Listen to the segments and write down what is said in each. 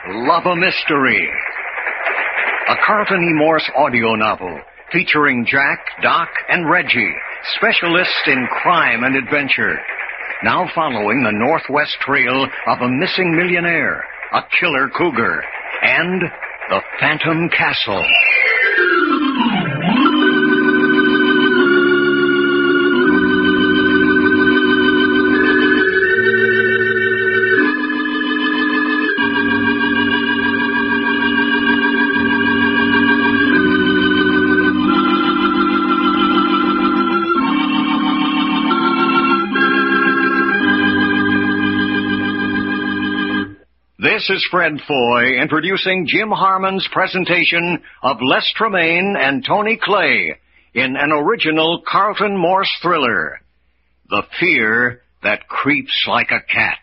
Love a Mystery. A Carlton E. Morse audio novel featuring Jack, Doc, and Reggie, specialists in crime and adventure. Now following the Northwest trail of a missing millionaire, a killer cougar, and the Phantom Castle. This is Fred Foy introducing Jim Harmon's presentation of Les Tremaine and Tony Clay in an original Carlton Morse thriller, The Fear That Creeps Like a Cat.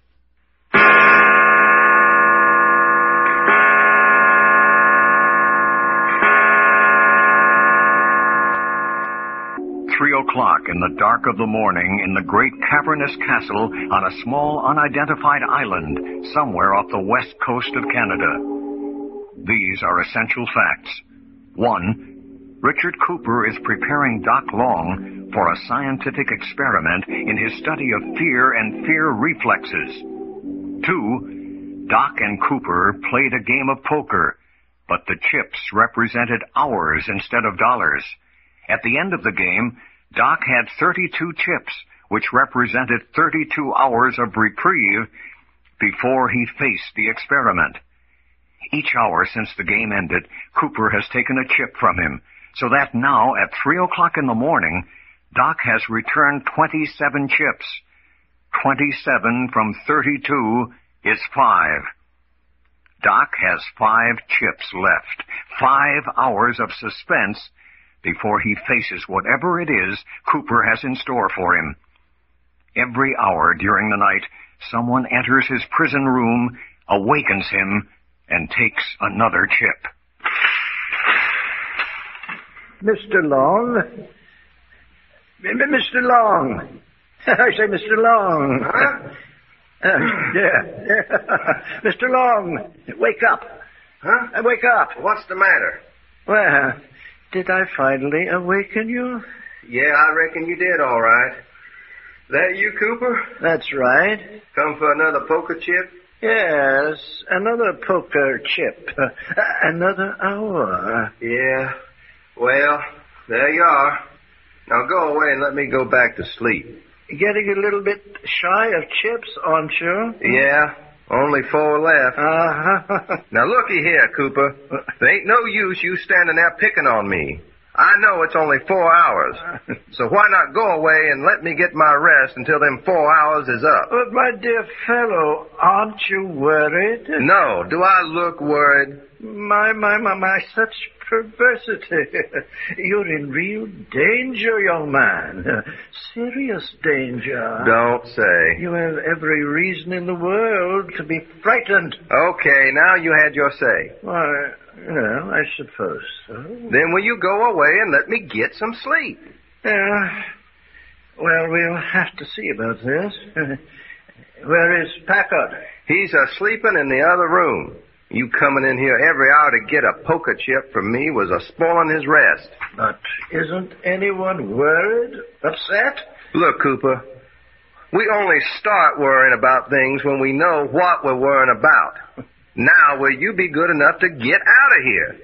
3:00 in the dark of the morning in the great cavernous castle on a small unidentified island somewhere off the west coast of Canada. These are essential facts. 1. Richard Cooper is preparing Doc Long for a scientific experiment in his study of fear and fear reflexes. 2. Doc and Cooper played a game of poker, but the chips represented hours instead of dollars. At the end of the game, Doc had 32 chips, which represented 32 hours of reprieve before he faced the experiment. Each hour since the game ended, Cooper has taken a chip from him, so that now at 3:00 in the morning, Doc has returned 27 chips. 27 from 32 is 5. Doc has 5 chips left. 5 hours of suspense before he faces whatever it is Cooper has in store for him. Every hour during the night, someone enters his prison room, awakens him, and takes another chip. Mr. Long? Mr. Long! I say, Mr. Long. Huh? Yeah. Mr. Long, wake up. Huh? Wake up. What's the matter? Well, did I finally awaken you? Yeah, I reckon you did all right. That you, Cooper? That's right. Come for another poker chip? Yes, another poker chip. Another hour. Yeah. Well, there you are. Now go away and let me go back to sleep. Getting a little bit shy of chips, aren't you? Yeah, only 4 left. Uh-huh. Now looky here, Cooper. There ain't no use you standing there picking on me. I know it's only 4 hours. So why not go away and let me get my rest until them 4 hours is up? But my dear fellow, aren't you worried? No, do I look worried? My, such perversity. You're in real danger, young man. Serious danger. Don't say. You have every reason in the world to be frightened. Okay, now you had your say. Why, well, I suppose so. Then will you go away and let me get some sleep? Yeah. Well, we'll have to see about this. Where is Packard? He's sleeping in the other room. You coming in here every hour to get a poker chip from me was spoiling his rest. But isn't anyone worried? Upset? Look, Cooper, we only start worrying about things when we know what we're worrying about. Now, will you be good enough to get out of here?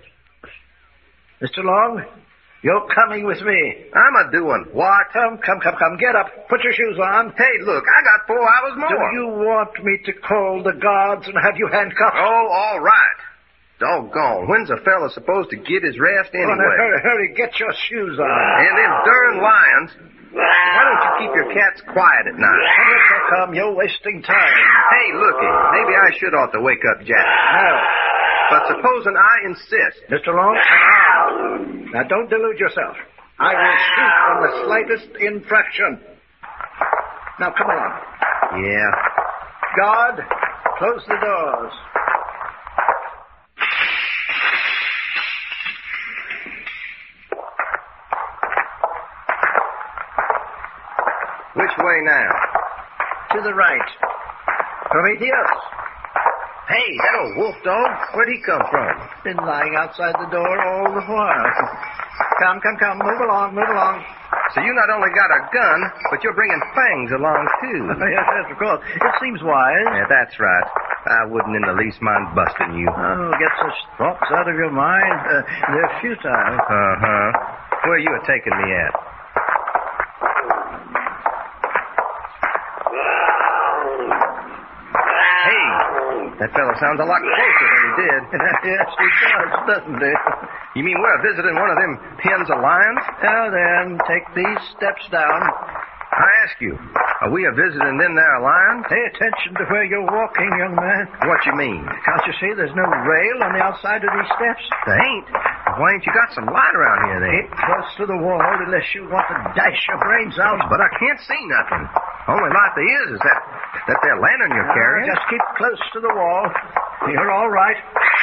Mr. Long, you're coming with me. I'm doing what? Come. Get up. Put your shoes on. Hey, look, I got 4 hours more. Do you want me to call the guards and have you handcuffed? Oh, all right. Doggone. When's a fella supposed to get his rest anyway? Hurry, get your shoes on. And them darn lions. Why don't you keep your cats quiet at night? Come, you're wasting time. Hey, looky, maybe I should ought to wake up Jack. No. But supposing I insist. Mr. Long, now don't delude yourself. I will shoot on the slightest infraction. Now, come on. Yeah. Guard, close the doors. Which way now? To the right. Prometheus. Hey, that old wolf dog, where'd he come from? Been lying outside the door all the while. Come. Move along. So you not only got a gun, but you're bringing fangs along, too. Yes, of course. It seems wise. Yeah, that's right. I wouldn't in the least mind busting you. Oh, get such thoughts out of your mind. They're futile. Uh-huh. Where you are taking me at? Hey, that fellow sounds a lot closer than he did. Yes, he does, doesn't he? You mean we're visiting one of them pens of lions? Now then, take these steps down. I ask you, are we a visiting them there lions? Pay attention to where you're walking, young man. What you mean? Can't you see there's no rail on the outside of these steps? There ain't. Why ain't you got some light around here then? Keep close to the wall unless you want to dash your brains out. But I can't see nothing. Only light there is that there lantern you're carrying. Just keep close to the wall. You're all right.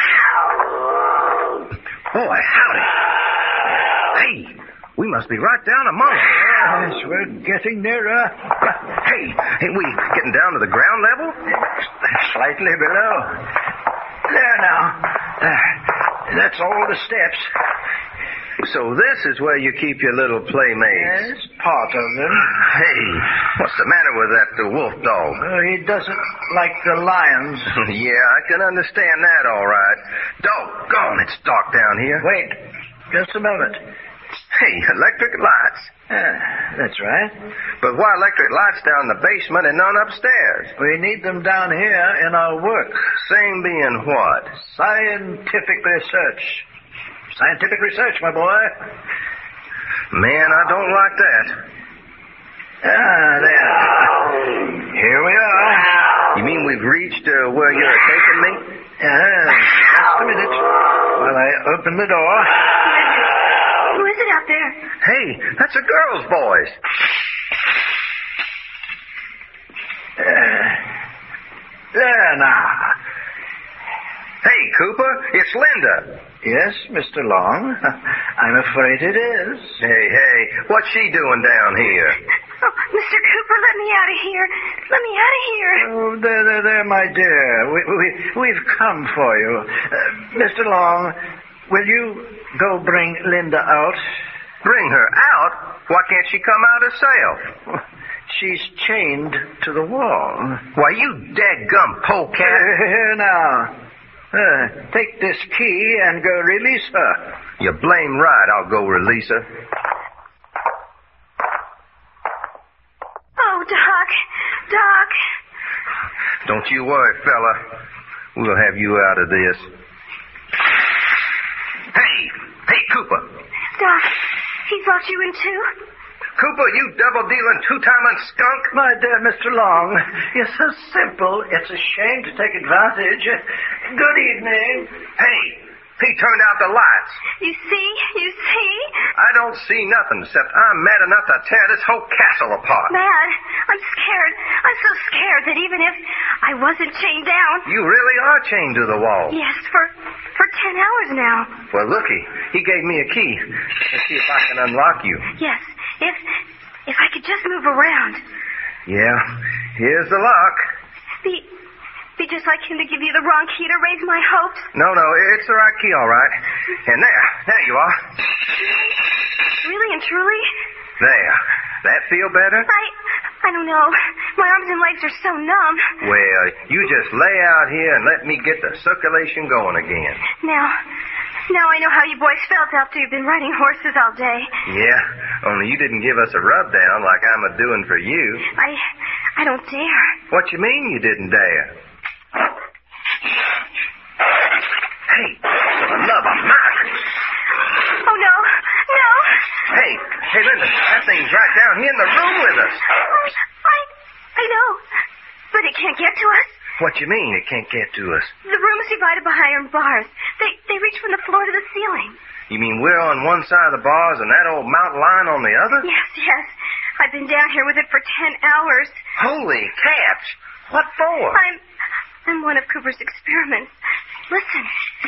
Boy, howdy. Hey, we must be right down among them. Yes, we're getting nearer. Hey, ain't we getting down to the ground level? Slightly below. There now. That's all the steps. So this is where you keep your little playmates? Yes, part of them. Hey, what's the matter with that wolf dog? He doesn't like the lions. Yeah, I can understand that all right. Doggone, it's dark down here. Wait, just a moment. Hey, electric lights. That's right. But why electric lights down in the basement and none upstairs? We need them down here in our work. Same being what? Scientific research. Scientific research, my boy. Man, I don't like that. There. Here we are. You mean we've reached where you're taking me? Just a minute while I open the door. Who is it out there? Hey, that's a girl's voice. There now. Hey, Cooper, it's Linda. Yes, Mr. Long. I'm afraid it is. Hey, what's she doing down here? Oh, Mr. Cooper, let me out of here. Let me out of here. Oh, there, my dear. We've come for you. Mr. Long, will you go bring Linda out? Bring her out? Why can't she come out herself? She's chained to the wall. Why, you dadgum polecat. Here now. Take this key and go release her. You're blame right. I'll go release her. Oh, Doc. Don't you worry, fella. We'll have you out of this. Hey, Cooper. Doc, he's locked you in too? Cooper, you double-dealing, two-timing skunk. My dear Mr. Long, you're so simple, it's a shame to take advantage. Good evening. Hey, he turned out the lights. You see? I don't see nothing except I'm mad enough to tear this whole castle apart. Mad? I'm scared. I'm so scared that even if I wasn't chained down... You really are chained to the wall. Yes, for 10 hours now. Well, looky, he gave me a key. Let's see if I can unlock you. Yes, if I could just move around. Yeah, here's the lock. Be just like him to give you the wrong key to raise my hopes. No, it's the right key, all right. And there you are. Really and truly? There. That feel better? I don't know. My arms and legs are so numb. Well, you just lay out here and let me get the circulation going again. Now I know how you boys felt after you've been riding horses all day. Yeah, only you didn't give us a rub down like I'm a-doing for you. I don't dare. What you mean you didn't dare? Hey, for the love of Mark. Oh, no. Hey, Linda, that thing's right down here in the room with us. I know, but it can't get to us. What you mean it can't get to us? The room is divided by iron bars. They reach from the floor to the ceiling. You mean we're on one side of the bars and that old mountain lion on the other? Yes. I've been down here with it for 10 hours. Holy cats! What for? I'm one of Cooper's experiments. Listen.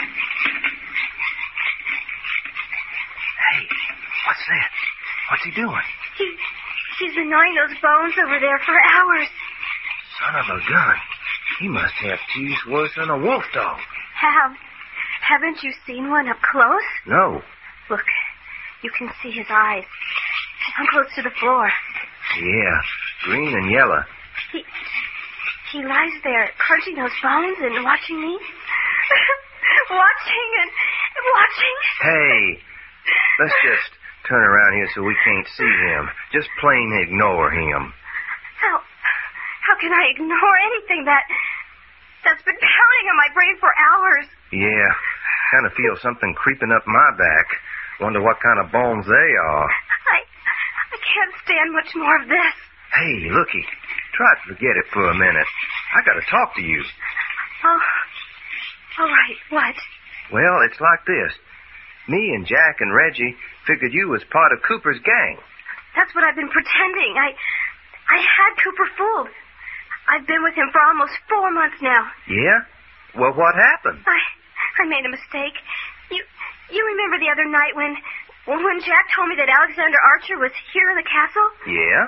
Hey, what's that? What's he doing? He's been gnawing those bones over there for hours. Son of a gun. He must have teeth worse than a wolf dog. Haven't you seen one up close? No. Look, you can see his eyes. I'm close to the floor. Yeah, green and yellow. He lies there, crunching those bones and watching me. watching and watching. Hey, let's just turn around here so we can't see him. Just plain ignore him. How can I ignore anything that's been pounding in my brain for hours? Yeah, kind of feel something creeping up my back. Wonder what kind of bones they are. I can't stand much more of this. Hey, looky. Try to forget it for a minute. I gotta talk to you. Oh, all right. What? Well, it's like this. Me and Jack and Reggie figured you was part of Cooper's gang. That's what I've been pretending. I had Cooper fooled. I've been with him for almost 4 months now. Yeah? Well, what happened? I made a mistake. You remember the other night when Jack told me that Alexander Archer was here in the castle? Yeah?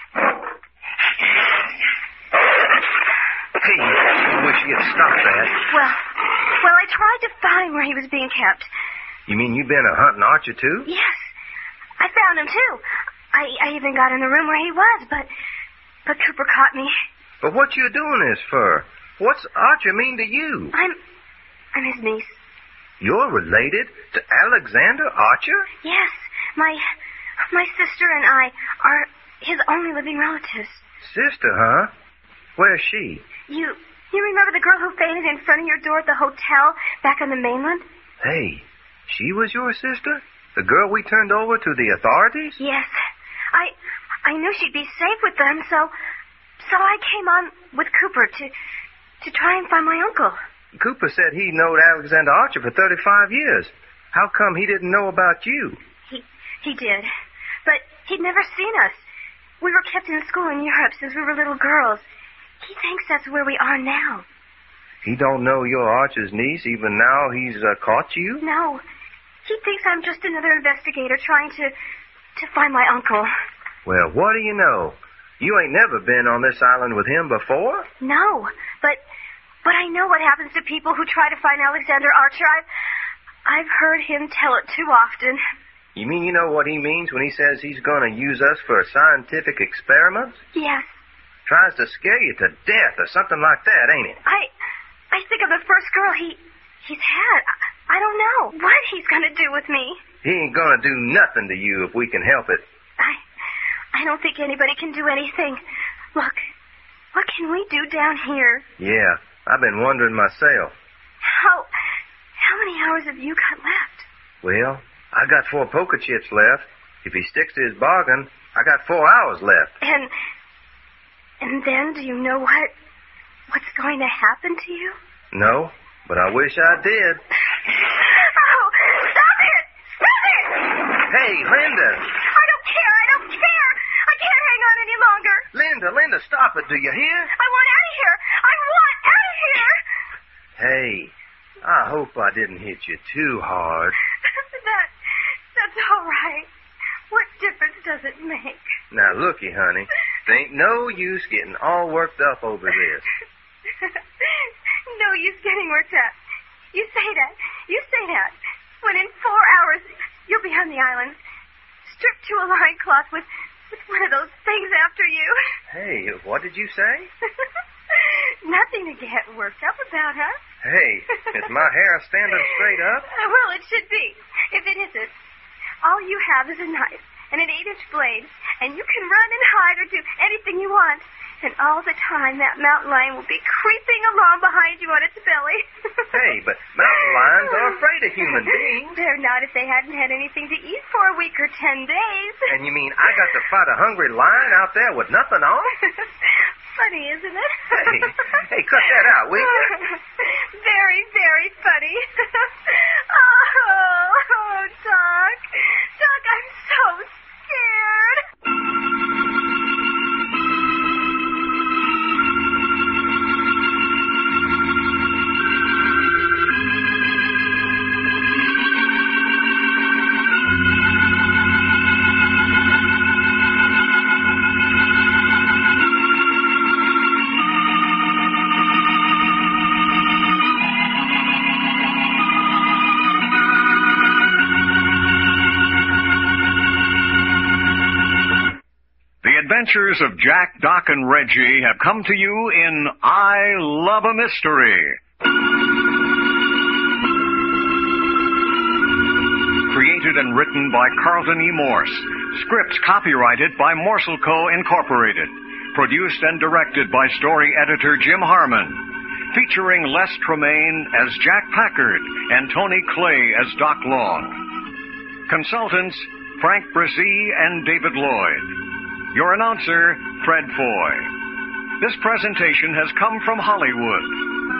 Hey, I wish you'd stop that. Well, I tried to find where he was being kept. You mean you've been a hunting Archer, too? Yes. I found him, too. I even got in the room where he was, but Cooper caught me. But what you doing this for? What's Archer mean to you? I'm his niece. You're related to Alexander Archer? Yes. My sister and I are his only living relatives. Sister, huh? Where's she? You remember the girl who fainted in front of your door at the hotel back on the mainland? Hey, she was your sister? The girl we turned over to the authorities? Yes. I knew she'd be safe with them, so I came on with Cooper to try and find my uncle. Cooper said he knowed Alexander Archer for 35 years. How come he didn't know about you? He did. But he'd never seen us. We were kept in school in Europe since we were little girls. He thinks that's where we are now. He don't know you're Archer's niece, even now he's caught you? No. He thinks I'm just another investigator trying to find my uncle. Well, what do you know? You ain't never been on this island with him before? No, but I know what happens to people who try to find Alexander Archer. I've heard him tell it too often. You mean you know what he means when he says he's going to use us for scientific experiments? Yes. Tries to scare you to death or something like that, ain't it? I think of the first girl he's had. I don't know what he's going to do with me. He ain't going to do nothing to you if we can help it. I don't think anybody can do anything. Look, what can we do down here? Yeah, I've been wondering myself. How many hours have you got left? Well, I got 4 poker chips left. If he sticks to his bargain, I got 4 hours left. And then do you know what's going to happen to you? No, but I wish I did. Oh, stop it! Stop it! Hey, Linda! I don't care! I can't hang on any longer. Linda, stop it. Do you hear? I want out of here. I want out of here. Hey, I hope I didn't hit you too hard. That's all right. What difference does it make? Now, looky, honey. There ain't no use getting all worked up over this. No use getting worked up. You say that. When in 4 hours, you'll be on the island, stripped to a loincloth with one of those things after you. Hey, what did you say? Nothing to get worked up about, huh? Hey, is my hair standing straight up? Well, it should be. If it isn't, all you have is a knife and an 8-inch blade, and you can run and hide or do anything you want. And all the time, that mountain lion will be creeping along behind you on its belly. Hey, but mountain lions are afraid of human beings. They're not if they hadn't had anything to eat for a week or 10 days. And you mean I got to fight a hungry lion out there with nothing on? Funny, isn't it? Hey, cut that out, will you? Very, very funny. Oh, Doc. Doc, I'm so scared. adventures of Jack, Doc, and Reggie have come to you in I Love a Mystery. Created and written by Carlton E. Morse. Scripts copyrighted by Morsel Co. Incorporated. Produced and directed by story editor Jim Harmon. Featuring Les Tremaine as Jack Packard and Tony Clay as Doc Long. Consultants, Frank Brzee and David Lloyd. Your announcer, Fred Foy. This presentation has come from Hollywood.